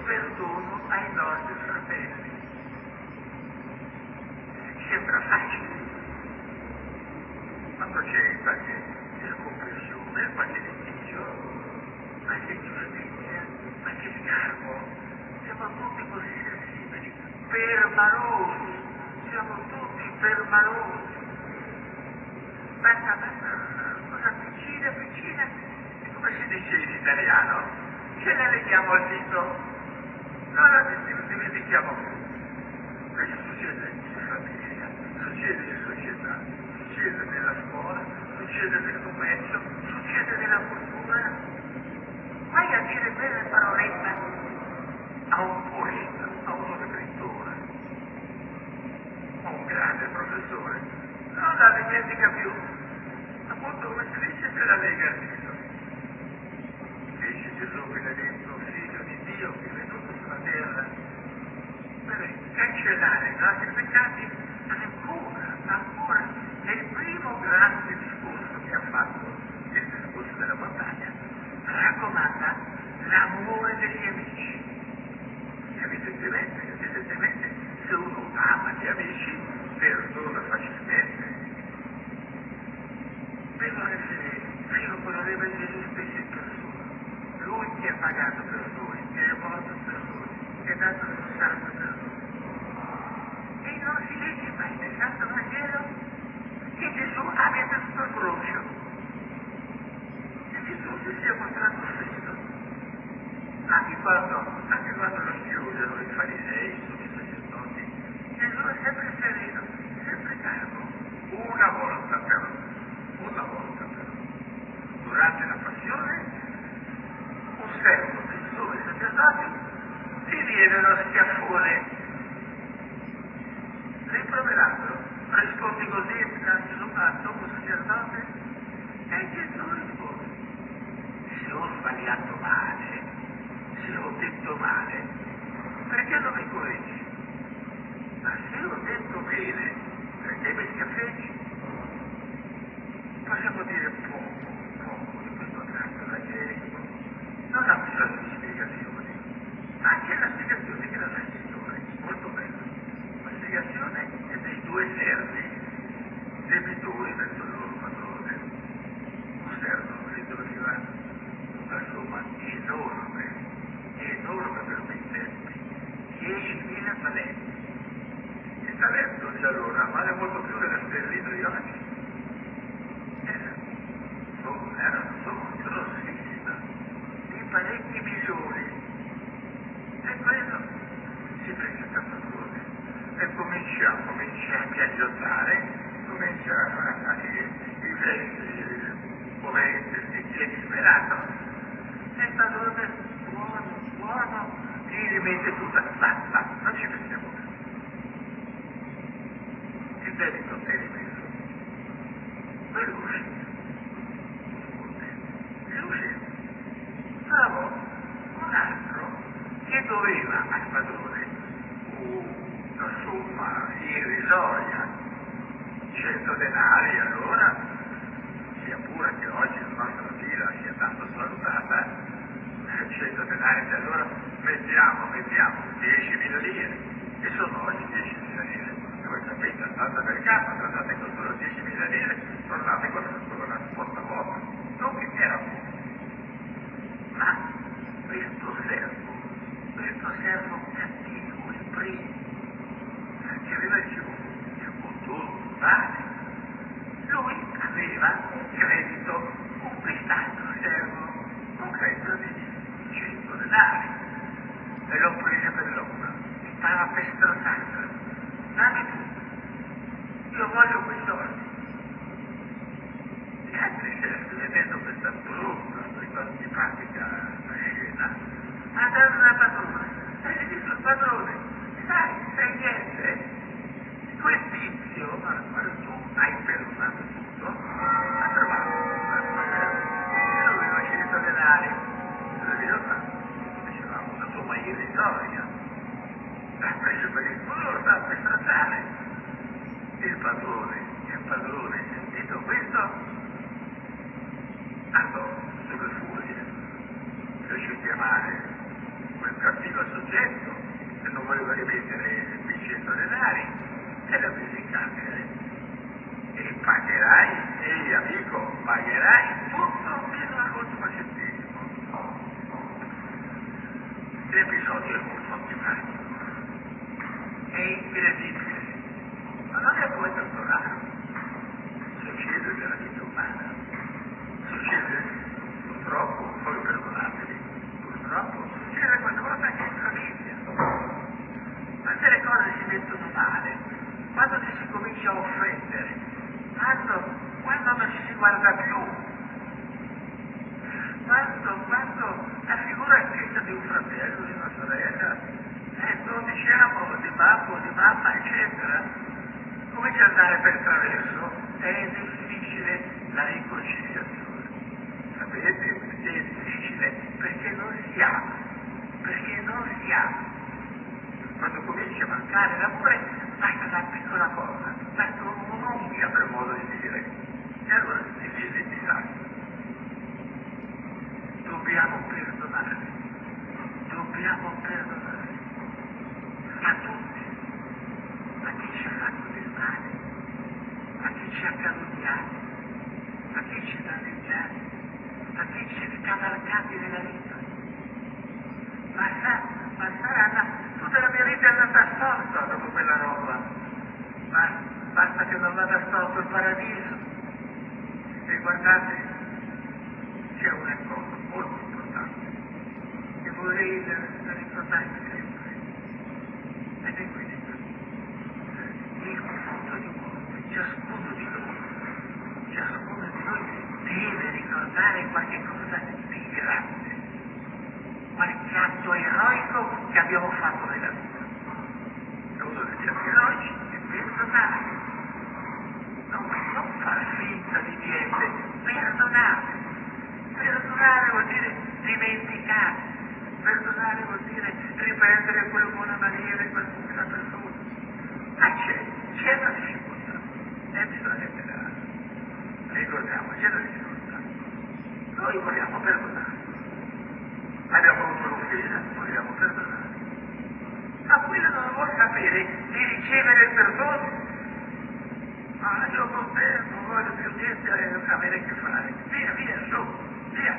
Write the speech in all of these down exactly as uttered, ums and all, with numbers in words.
perdono ai nostri fratelli. Sembra facile, quando c'è qualche incomprensione, qualche litigio, qualche ingiustizia, qualche sgarbo, siamo tutti così sensibili, permalosi, siamo tutti permalosi. Basta, basta, una cosa piccina, piccina, e come si dice in italiano, ce la leghiamo al dito, non la dimentichiamo più. Questo succede in famiglia, succede in società, succede nella scuola, succede nel commercio, succede nella cultura. Vai a dire belle parolette a un poeta, a uno scrittore, a un grande professore, non la dimentica più, appunto come si dice se la lega al dito. Dice Gesù benedetto, figlio di Dio, che è venuto sulla terra per cancellare i nostri peccati, ancora, ancora, nel primo grande discorso che ha fatto, il discorso della montagna, raccomanda l'amore degli amici. Evidentemente, evidentemente, se uno ama gli amici, perdona facilmente. Devono essere filo di Gesù stesso in persona. Lui che ha pagato per noi, che è morto per noi, che ha dato il suo sangue per noi. E non si legge mai nel Santo Vangelo che Gesù abbia questo incrocio. E Gesù si sia mostrato freddo. Anche quando, anche quando lo schiusano i farisei, i sacerdoti, Gesù è sempre sereno, sempre calmo. Una volta però, una volta però, durante la passione, un servo dei suoi sacerdoti gli diede lo schiaffone. Rimproverandolo, rispondi così al sommo sacerdote? E Gesù risponde: se ho sbagliato male, se ho detto male, perché non mi correggi? Ma se ho detto bene, perché mi schiaffeggi? Possiamo dire poco, poco di questo tratto evangelico. Non ha bisogno di spiegazioni. Anche la spiegazione che la dà il Signore, molto bella. La spiegazione è dei due servi debitori verso il loro padrone. Un servo ritorniva una somma enorme, enorme per quei tempi, diecimila talenti. Il talento di allora vale molto più della sterlina di oggi. Era, oh, era una somma grossissima, di parecchi milioni. E quello si presenta a padrone e comincia, comincia a piagiottare, comincia a, a dire i vesti, povetti, e chi è disperato. E il padrone, buono, buono, gli rimette tutta, va, va, non ci pensiamo più. Il debito è rimesso. Per uscire. E uscire. Trovo un altro che doveva al padrone una somma irrisoria, cento denari allora, sia pure che oggi la nostra fila sia tanto svalutata, cento denari di allora mettiamo, mettiamo diecimila lire, e sono oggi diecimila lire. Voi sapete, andate al mercato, andate con solo diecimila lire, tornate con una portavolta, non che era poco. Ma questo servo, questo servo cattivo, il primo, che aveva più, più contorno, male, lui aveva un credito, un quest'altro servo, un credito di cento denari, e l'ho presa per l'opera, stava per strozzarla. Dammi tu, io voglio quei soldi. Gli altri servi, vedendo questa brutta, questa antipatica scena, andarono al padrone e gli dissero: padrone, sai, sai niente? Quel tizio, al quale tu hai perdonato tutto, ha trovato e lui aveva cento denari. Cosa vi ho fatto? Dicevamo una somma irrisoria. L'ha preso per il culo, sta per strazzare. Il padrone, il padrone, sentito questo, andò sulle furie, fece chiamare quel cattivo L'episodio è molto antipatico, è incredibile, ma non è poi tanto raro. Succede nella vita umana, succede purtroppo, poi perdonatemi, purtroppo succede qualche volta anche in famiglia. Quando le cose si mettono male, quando ci si comincia a offendere, quando, quando non ci si guarda più, quando, quando la figura stessa di un fratello, di una sorella, eh, non diciamo di babbo, di mamma, eccetera, comincia ad andare per traverso, è difficile la riconciliazione. Sapete perché è difficile? Perché non si ama, perché non si ama. Quando comincia a mancare l'amore, basta una piccola cosa, basta un'unghia per modo di dire, e allora si viene il disastro. Dobbiamo perdonare, dobbiamo perdonare a tutti, a chi ci ha fatto del male, a chi ci ha calunniati, a chi ci ha danneggiati, a chi ci ha scavalcati nella vita. Ma sa, ma sarà, tutta la mia vita è andata storta dopo quella roba, ma basta che non vada storto il paradiso. E guardate, c'è una cosa molto importante che vorrei ricordare sempre, ed è questo: il fondo di noi, ciascuno di noi, ciascuno di noi deve ricordare qualche cosa di grande, qualche atto eroico che abbiamo fatto nella vita. E uno degli atti eroici è perdonare, non, non far finta di niente, perdonare. Perdonare vuol dire dimenticare, perdonare vuol dire riprendere quella buona maniera in quella persona. Ma c'è, c'è la difficoltà, e bisogna perdonare. Ricordiamo, c'è la difficoltà. Noi vogliamo perdonare. Abbiamo avuto l'offesa, vogliamo perdonare. Ma quello non vuol sapere di ricevere il perdono. Ah, io con te non voglio più niente avere a che fare. Via, via, su, via.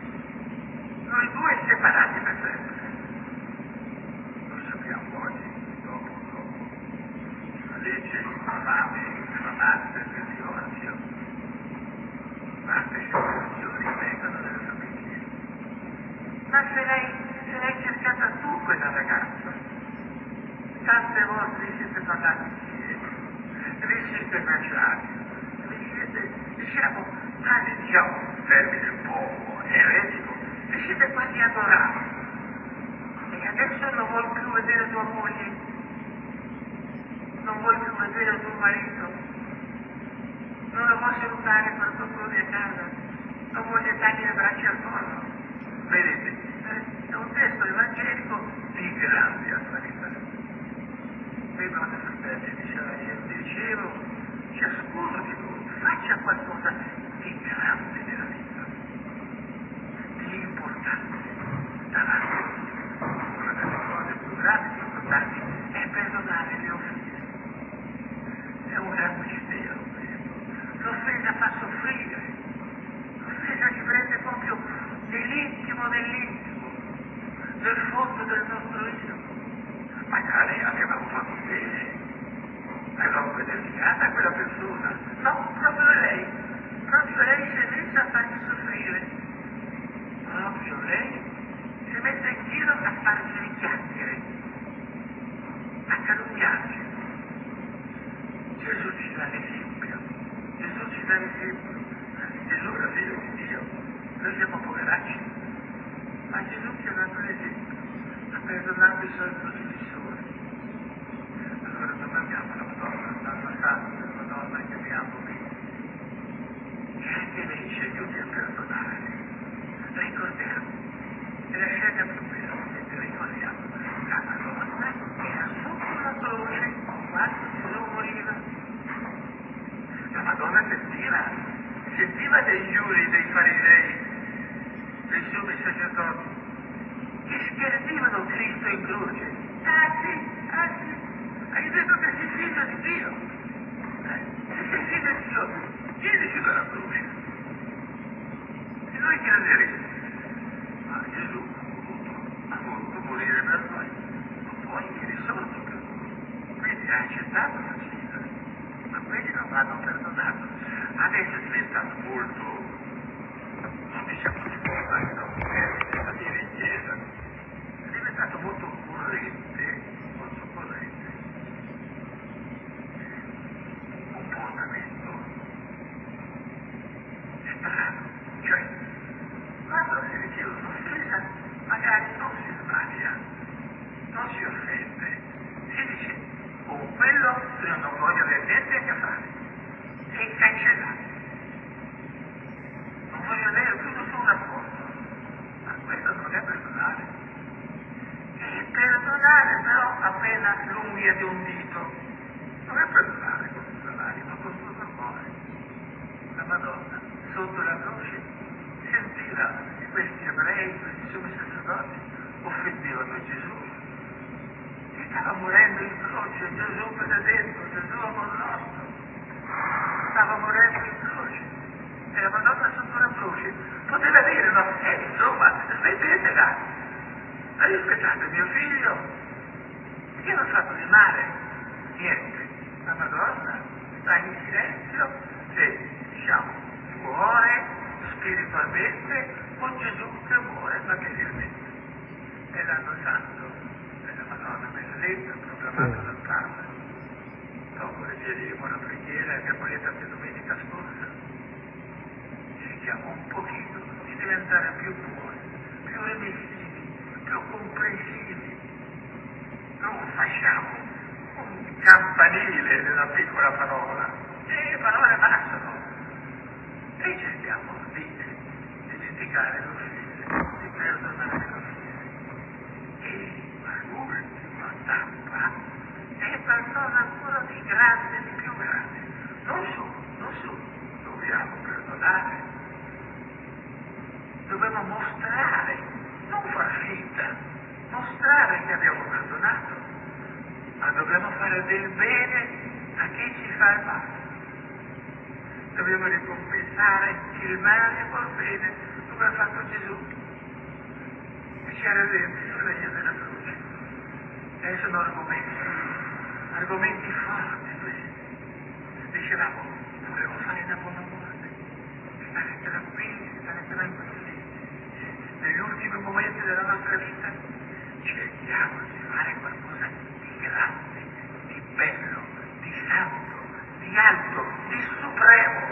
Noi due separati per sempre. Noi sappiamo oggi, dopo, dopo, la legge infamante, infamante del divorzio, quante separazioni vengono nelle famiglie. Ma se l'hai, se l'hai cercata tu quella ragazza, tante volte vi siete parlati insieme, vi siete baciati, vi siete, diciamo, quasi, diciamo, un termine un po' eretico, vi siete quasi adorati. E adesso non vuoi più vedere tua moglie, non vuoi più vedere tuo marito, non lo vuoi salutare quando torni a casa, non vuoi dargli le braccia al collo. Vedete, è un testo evangelico di grande attualità. Prima del fratello dicevo, ciascuno di voi faccia qualcosa di grande nella vita, di importante davanti a Dio. Una delle cose più grandi e importanti è perdonare le offese. È un gran mistero questo. L'offesa fa soffrire, l'offesa ci prende proprio nell'intimo dell'intimo, nel fondo del nostro io. Magari avevamo fatto bene, avevamo beneficiata quella persona. No, proprio lei, proprio lei si è messa a farci soffrire. Proprio lei si è messa in giro a farci le chiacchiere, a calunniarci. Gesù ci dà l'esempio, Gesù ci dà l'esempio. Gesù è la figlio di Dio, noi siamo poveracci, ma Gesù ci ha dato l'esempio, ha perdonato i suoi crocifissori. Allora domandiamo alla Madonna, alla Santa, alla Madonna che abbiamo qui, e anche lei ci aiuti a perdonare. Ricordiamo, è la scena più bella che ricordiamo, la Madonna era sotto la croce quando Gesù moriva. La Madonna sentiva, sentiva dei giuri dei farisei, dei sommi sacerdoti, che scherzavano Cristo in croce. Ah sì, ah sì, hai detto che sei figlio di Dio. Eh? Se sei figlio di Dio, vienici dalla croce. E noi crederemo. Ma Gesù ha voluto, ha voluto morire perdonare però appena l'unghia di un dito. Non è perdonare con tutta l'anima, con tutto il cuore. La Madonna, sotto la croce, sentiva che questi ebrei, questi sommi sacerdoti, offendevano Gesù. E stava morendo in croce, Gesù benedetto, Gesù amor nostro. Stava morendo in croce. E la Madonna sotto la croce poteva dire, no, eh, insomma, smettetela. Ha rispettato mio figlio. Io non ho fatto di male. Niente. La Madonna sta in silenzio e, diciamo, muore spiritualmente con Gesù che muore materialmente. È l'anno santo della Madonna benedetta, proclamato dal Papa. Dopo leggeremo la preghiera che abbiamo letto anche domenica scorsa. Cerchiamo un pochino di diventare più buoni, più remissivi, più comprensivi. Non facciamo un campanile nella piccola parola, e le parole bastano. E cerchiamo di dimenticare l'offesa, di perdonare l'offesa. E l'ultima tappa è qualcosa ancora di grande, di più grande. Non solo, non solo dobbiamo perdonare, dobbiamo mostrare, non far finta, mostrare che abbiamo perdonato, ma dobbiamo fare del bene a chi ci fa il male. Dobbiamo ricompensare il male col bene, come ha fatto Gesù. E c'era dentro il regno della croce. E sono argomenti, argomenti forti questi. Dicevamo, dovremmo fare una buona morte, stare tranquilli, stare tranquilli. Negli ultimi momenti della nostra vita cerchiamo di fare qualcosa di grande, di bello, di santo, di alto, di supremo.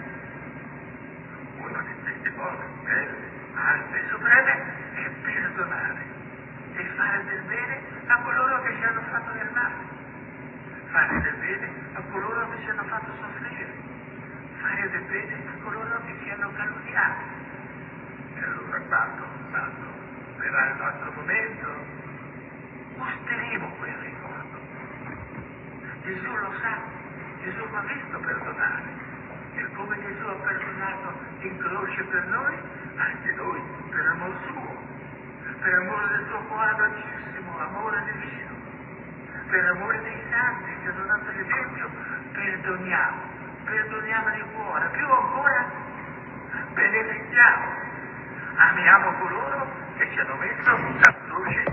Una di queste cose belle, alte e supreme è perdonare e fare del bene a coloro che ci hanno fatto del male. Fare del bene a coloro che ci hanno fatto soffrire, fare del bene a coloro che ci hanno calunniato. E allora quando, quando verrà il nostro momento, gusteremo quel ricordo. Gesù lo sa, Gesù l'ha visto perdonare. E come Gesù ha perdonato in croce per noi, anche noi, per amor suo, per amore del suo cuore dolcissimo, amore divino, per amore dei santi che hanno dato l'esempio, perdoniamo, perdoniamo di cuore, più ancora benediciamo, amiamo coloro che ci hanno messo la croce